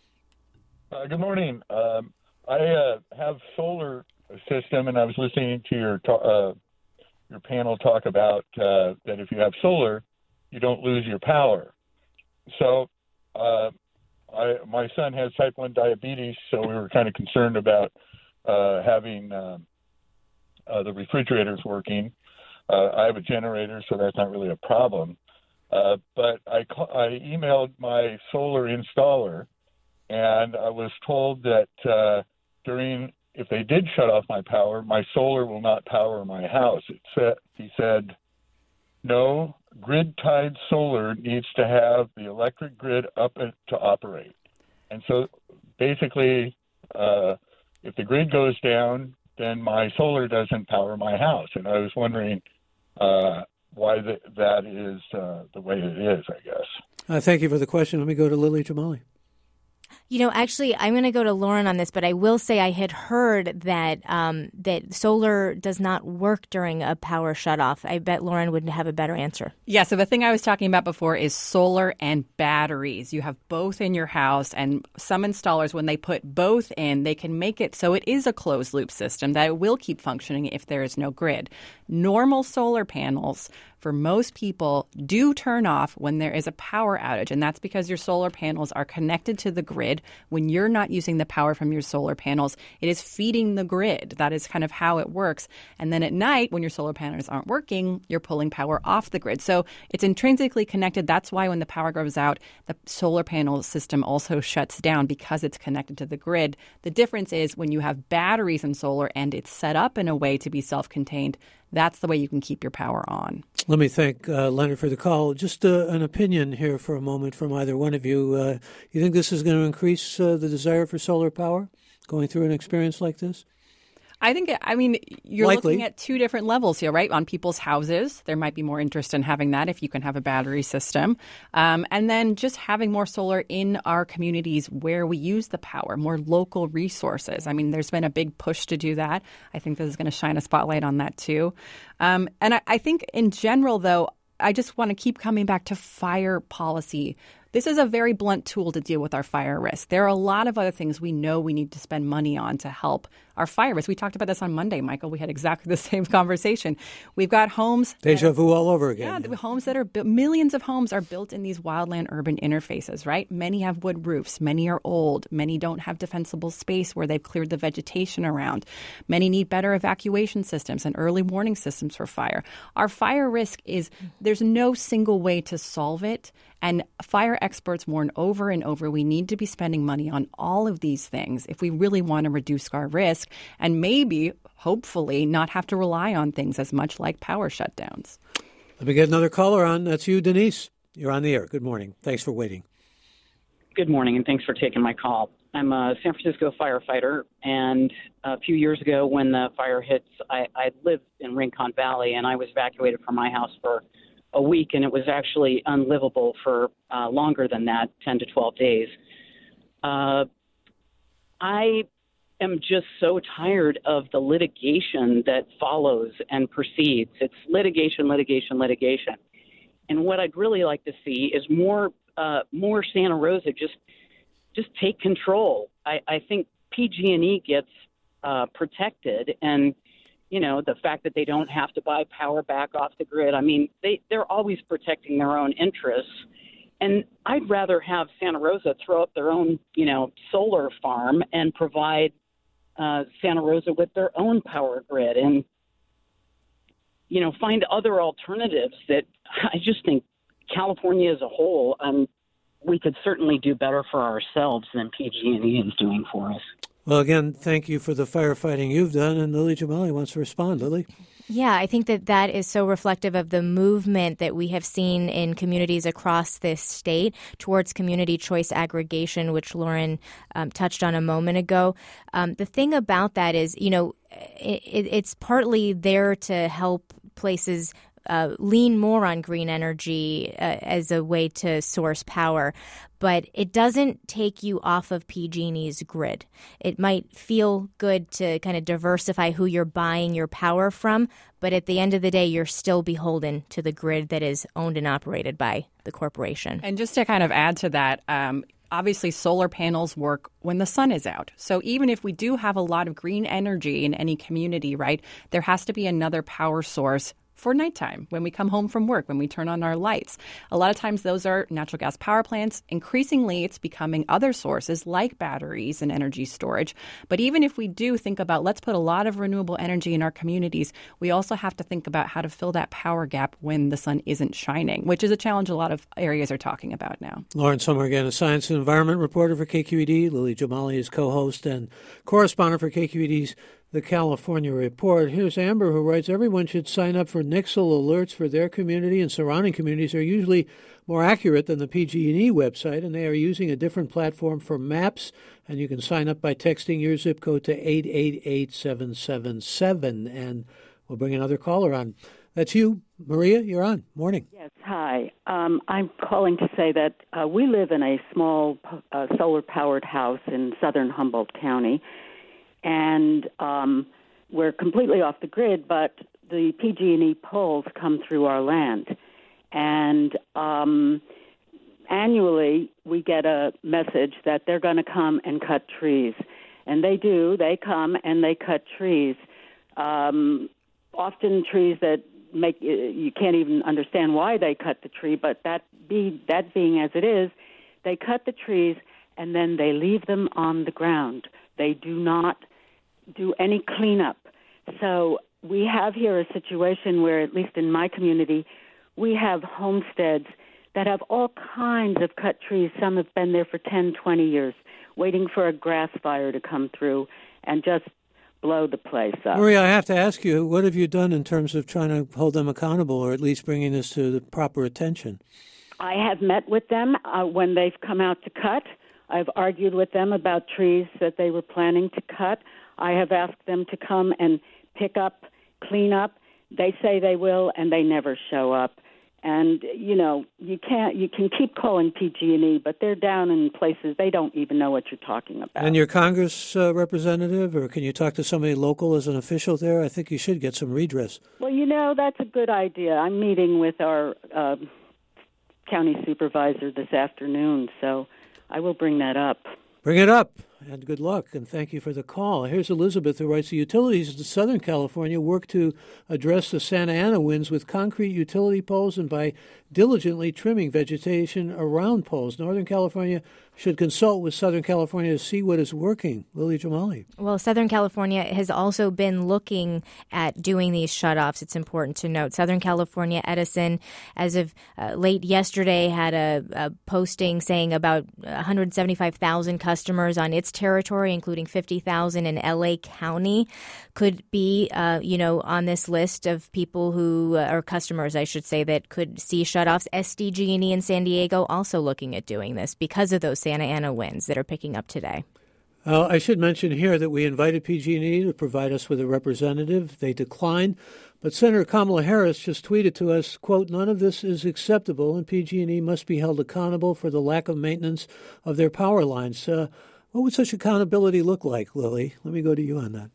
Uh, good morning. Um, I uh, have solar system, and I was listening to your ta- uh, your panel talk about uh, that if you have solar, you don't lose your power. So uh, I, my son has type one diabetes, so we were kind of concerned about uh, having uh, uh, the refrigerators working. Uh, I have a generator, so that's not really a problem. Uh, but I, I emailed my solar installer, and I was told that uh, during if they did shut off my power, my solar will not power my house. It said, he said, no, grid-tied solar needs to have the electric grid up to operate. And so basically, uh, if the grid goes down, then my solar doesn't power my house. And I was wondering uh, why the, that is uh, the way it is, I guess. Uh, thank you for the question. Let me go to Lily Jamali. You know, actually, I'm going to go to Lauren on this, but I will say I had heard that um, that solar does not work during a power shutoff. I bet Lauren would have a better answer. Yeah, so the thing I was talking about before is solar and batteries. You have both in your house, and some installers, when they put both in, they can make it so it is a closed-loop system that it will keep functioning if there is no grid. Normal solar panels, for most people, do turn off when there is a power outage, and that's because your solar panels are connected to the grid. When you're not using the power from your solar panels, it is feeding the grid. That is kind of how it works. And then at night, when your solar panels aren't working, you're pulling power off the grid. So it's intrinsically connected. That's why when the power goes out, the solar panel system also shuts down because it's connected to the grid. The difference is when you have batteries in solar and it's set up in a way to be self-contained, that's the way you can keep your power on. Let me thank uh, Leonard for the call. Just uh, an opinion here for a moment from either one of you. Uh, you think this is going to increase uh, the desire for solar power going through an experience like this? I think, I mean, you're Likely. looking at two different levels here, right? On people's houses, there might be more interest in having that if you can have a battery system. Um, and then just having more solar in our communities where we use the power, more local resources. I mean, there's been a big push to do that. I think this is going to shine a spotlight on that, too. Um, and I, I think in general, though, I just want to keep coming back to fire policy. This is a very blunt tool to deal with our fire risk. There are a lot of other things we know we need to spend money on to help our fire risk. We talked about this on Monday, Michael. We had exactly the same conversation. We've got homes. Deja vu all over again. Yeah, the homes that are built, millions of homes are built in these wildland-urban interfaces, right? Many have wood roofs. Many are old. Many don't have defensible space where they've cleared the vegetation around. Many need better evacuation systems and early warning systems for fire. Our fire risk is, there's no single way to solve it. And fire experts warn over and over we need to be spending money on all of these things if we really want to reduce our risk and maybe, hopefully, not have to rely on things as much like power shutdowns. Let me get another caller on. That's you, Denise. You're on the air. Good morning. Thanks for waiting. Good morning, and thanks for taking my call. I'm a San Francisco firefighter, and a few years ago when the fire hits, I, I lived in Rincon Valley, and I was evacuated from my house for a week, and it was actually unlivable for uh, longer than that, ten to twelve days. Uh, I am just so tired of the litigation that follows and precedes. It's litigation, litigation, litigation. And what I'd really like to see is more uh, more Santa Rosa just just take control. I, I think P G and E gets uh, protected, and you know the fact that they don't have to buy power back off the grid. I mean, they they're always protecting their own interests, and I'd rather have Santa Rosa throw up their own you know solar farm and provide uh, Santa Rosa with their own power grid, and you know find other alternatives that I just think California as a whole, um, we could certainly do better for ourselves than P G and E is doing for us. Well, again, thank you for the firefighting you've done. And Lily Jamali wants to respond. Lily? Yeah, I think that that is so reflective of the movement that we have seen in communities across this state towards community choice aggregation, which Lauren um, touched on a moment ago. Um, the thing about that is, you know, it, it's partly there to help places Uh, lean more on green energy uh, as a way to source power, but it doesn't take you off of P G and E's grid. It might feel good to kind of diversify who you're buying your power from, but at the end of the day, you're still beholden to the grid that is owned and operated by the corporation. And just to kind of add to that, um, obviously solar panels work when the sun is out. So even if we do have a lot of green energy in any community, right, there has to be another power source for nighttime, when we come home from work, when we turn on our lights. A lot of times those are natural gas power plants. Increasingly, it's becoming other sources like batteries and energy storage. But even if we do think about, let's put a lot of renewable energy in our communities, we also have to think about how to fill that power gap when the sun isn't shining, which is a challenge a lot of areas are talking about now. Lauren Sommer again, a science and environment reporter for K Q E D. Lily Jamali is co-host and correspondent for K Q E D's The California Report. Here's Amber, who writes, everyone should sign up for N I X L alerts for their community, and surrounding communities are usually more accurate than the P G and E website, and they are using a different platform for maps, and you can sign up by texting your zip code to eight eight eight seven seven seven, and we'll bring another caller on. That's you, Maria, you're on. Morning. Yes, hi. Um, I'm calling to say that uh, we live in a small uh, solar-powered house in southern Humboldt County, and um, we're completely off the grid, but the P G and E poles come through our land. And um, annually, we get a message that they're going to come and cut trees. And they do. They come and they cut trees, um, often trees that make you can't even understand why they cut the tree, but that be that being as it is, they cut the trees and then they leave them on the ground. They do not do any cleanup. So we have here a situation where, at least in my community, we have homesteads that have all kinds of cut trees. Some have been there for ten, twenty years, waiting for a grass fire to come through and just blow the place up. Maria, I have to ask you, what have you done in terms of trying to hold them accountable, or at least bringing this to the proper attention? I have met with them uh, when they've come out to cut. I've argued with them about trees that they were planning to cut. I have asked them to come and pick up, clean up. They say they will, and they never show up. And, you know, you can't, you can keep calling P G and E, but they're down in places they don't even know what you're talking about. And your Congress uh, representative, or can you talk to somebody local as an official there? I think you should get some redress. Well, you know, that's a good idea. I'm meeting with our uh, county supervisor this afternoon, so I will bring that up. Bring it up. and good luck, and thank you for the call. Here's Elizabeth, who writes, the utilities in Southern California work to address the Santa Ana winds with concrete utility poles and by diligently trimming vegetation around poles. Northern California should consult with Southern California to see what is working. Lily Jamali. Well, Southern California has also been looking at doing these shutoffs. It's important to note. Southern California Edison, as of uh, late yesterday, had a, a posting saying about one hundred seventy-five thousand customers on its territory, including fifty thousand in L A County, could be, uh, you know, on this list of people who, uh, or customers, I should say, that could see shutoffs. S D G and E in San Diego also looking at doing this because of those Santa Ana winds that are picking up today. Uh, I should mention here that we invited P G and E to provide us with a representative. They declined, but Senator Kamala Harris just tweeted to us, quote, none of this is acceptable and P G and E must be held accountable for the lack of maintenance of their power lines. Uh, what would such accountability look like, Lily? Let me go to you on that.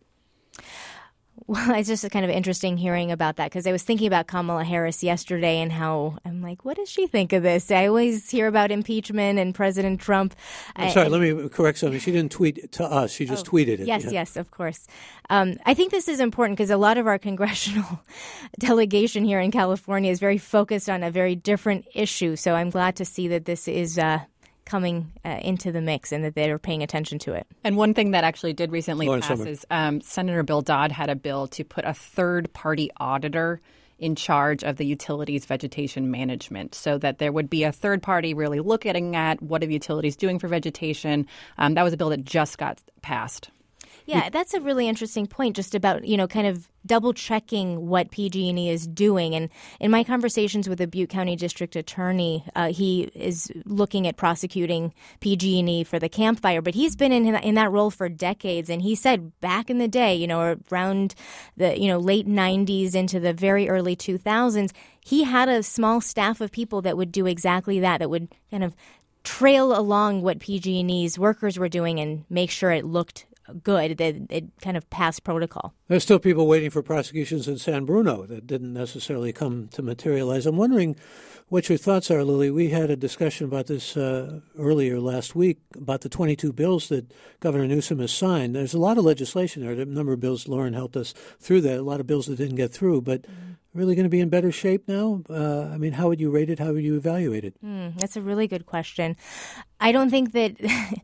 Well, it's just kind of interesting hearing about that because I was thinking about Kamala Harris yesterday and how I'm like, what does she think of this? I always hear about impeachment and President Trump. I'm sorry, I, let me correct something. She didn't tweet to us. She just oh, tweeted it. Yes, yeah. yes, of course. Um, I think this is important because a lot of our congressional delegation here in California is very focused on a very different issue. So I'm glad to see that this is uh, coming uh, into the mix and that they're paying attention to it. And one thing that actually did recently Lauren pass Summer. is um, Senator Bill Dodd had a bill to put a third-party auditor in charge of the utilities vegetation management so that there would be a third party really looking at what are utilities doing for vegetation. Um, that was a bill that just got passed. Yeah, that's a really interesting point just about, you know, kind of double checking what P G and E is doing. And in my conversations with the Butte County District Attorney, uh, he is looking at prosecuting P G and E for the Camp Fire. But he's been in in that role for decades. And he said back in the day, you know, around the, you know, late nineties into the very early two thousands, he had a small staff of people that would do exactly that, that would kind of trail along what P G and E's workers were doing and make sure it looked good, that it kind of passed protocol. There's still people waiting for prosecutions in San Bruno that didn't necessarily come to materialize. I'm wondering what your thoughts are, Lily. We had a discussion about this uh, earlier last week about the twenty-two bills that Governor Newsom has signed. There's a lot of legislation there. A number of bills, Lauren helped us through that, a lot of bills that didn't get through, but mm. really going to be in better shape now? Uh, I mean, how would you rate it? How would you evaluate it? Mm, that's a really good question. I don't think that...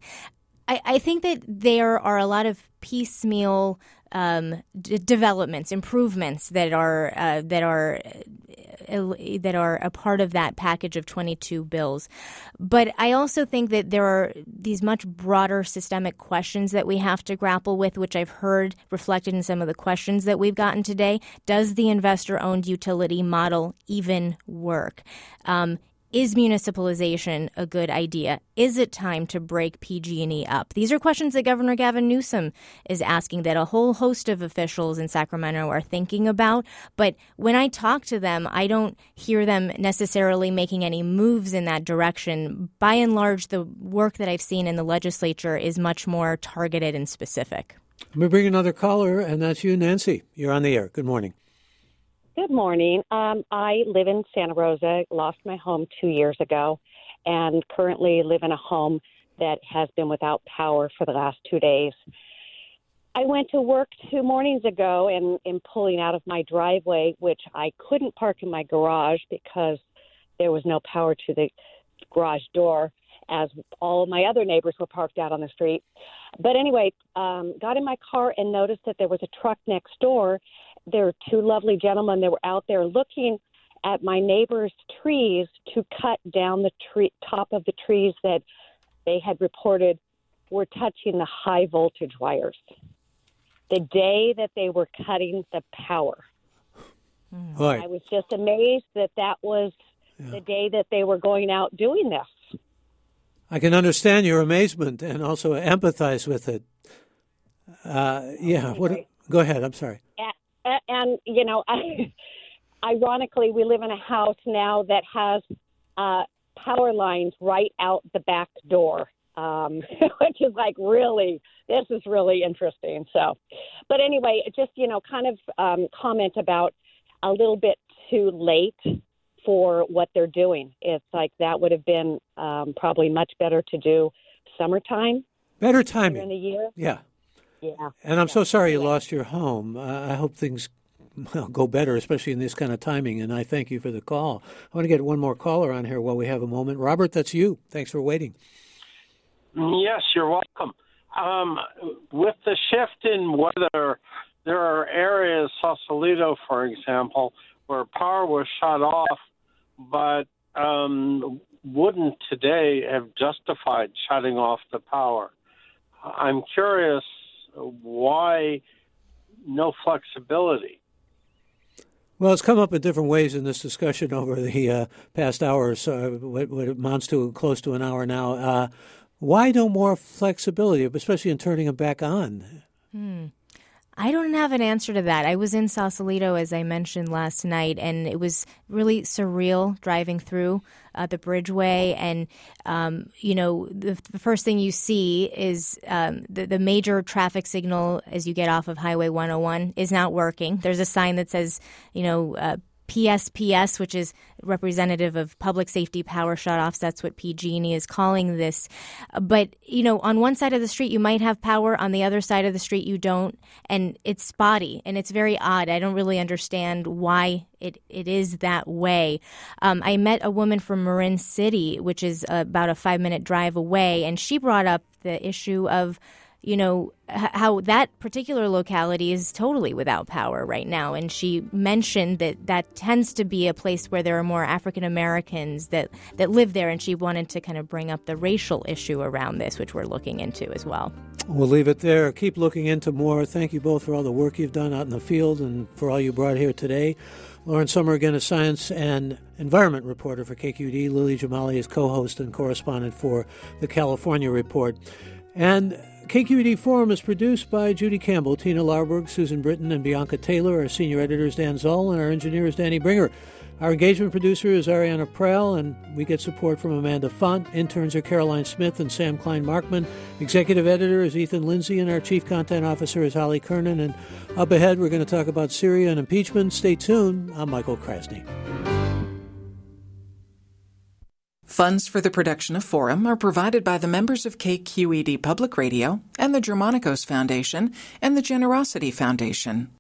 I, I think that there are a lot of piecemeal um, d- developments, improvements that are uh, that are uh, that are a part of that package of twenty-two bills. But I also think that there are these much broader systemic questions that we have to grapple with, which I've heard reflected in some of the questions that we've gotten today. Does the investor-owned utility model even work? Um, Is municipalization a good idea? Is it time to break P G and E up? These are questions that Governor Gavin Newsom is asking, that a whole host of officials in Sacramento are thinking about. But when I talk to them, I don't hear them necessarily making any moves in that direction. By and large, the work that I've seen in the legislature is much more targeted and specific. Let me bring another caller, and that's you, Nancy. You're on the air. Good morning. Good morning. Um, I live in Santa Rosa, lost my home two years ago, and currently live in a home that has been without power for the last two days. I went to work two mornings ago and in pulling out of my driveway, which I couldn't park in my garage because there was no power to the garage door, as all of my other neighbors were parked out on the street. But anyway, um, got in my car and noticed that there was a truck next door. There were two lovely gentlemen that were out there looking at my neighbor's trees to cut down the tree, top of the trees that they had reported were touching the high voltage wires. The day that they were cutting the power. Right. I was just amazed that that was yeah. the day that they were going out doing this. I can understand your amazement and also empathize with it. Uh, yeah. What? Go ahead. I'm sorry. And, and you know, I, ironically, we live in a house now that has uh, power lines right out the back door, um, which is like really, this is really interesting. So, but anyway, just, you know, kind of um, comment about a little bit too late for what they're doing. It's like that would have been um, probably much better to do summertime Better timing. In a year? Yeah. Yeah. And I'm so sorry you lost your home. Uh, I hope things well, go better, especially in this kind of timing, and I thank you for the call. I want to get one more caller on here while we have a moment. Robert, that's you. Thanks for waiting. Yes, you're welcome. Um, with the shift in weather, there are areas, Sausalito, for example, where power was shut off, but um, wouldn't today have justified shutting off the power. I'm curious why no flexibility. Well, it's come up in different ways in this discussion over the uh, past hour or so, what, what amounts to close to an hour now. Uh, why no more flexibility, especially in turning them back on? Hmm. I don't have an answer to that. I was in Sausalito, as I mentioned last night, and it was really surreal driving through uh, the Bridgeway. And, um, you know, the, the first thing you see is um, the, the major traffic signal as you get off of Highway one oh one is not working. There's a sign that says, you know, uh, P S P S, which is representative of public safety power shutoffs. That's what P G and E is calling this. But, you know, on one side of the street, you might have power. On the other side of the street, you don't. And it's spotty, and it's very odd. I don't really understand why it, it is that way. Um, I met a woman from Marin City, which is about a five-minute drive away, and she brought up the issue of, you know, how that particular locality is totally without power right now. And she mentioned that that tends to be a place where there are more African Americans that, that live there. And she wanted to kind of bring up the racial issue around this, which we're looking into as well. We'll leave it there. Keep looking into more. Thank you both for all the work you've done out in the field and for all you brought here today. Lauren Sommer, again, a science and environment reporter for K Q E D. Lily Jamali is co-host and correspondent for the California Report. And K Q E D Forum is produced by Judy Campbell, Tina Larberg, Susan Britton, and Bianca Taylor. Our senior editor is Dan Zoll, and our engineer is Danny Bringer. Our engagement producer is Ariana Prell, and we get support from Amanda Font. Interns are Caroline Smith and Sam Klein-Markman. Executive editor is Ethan Lindsay, and our chief content officer is Holly Kernan. And up ahead, we're going to talk about Syria and impeachment. Stay tuned. I'm Michael Krasny. Funds for the production of Forum are provided by the members of K Q E D Public Radio and the Germanicos Foundation and the Generosity Foundation.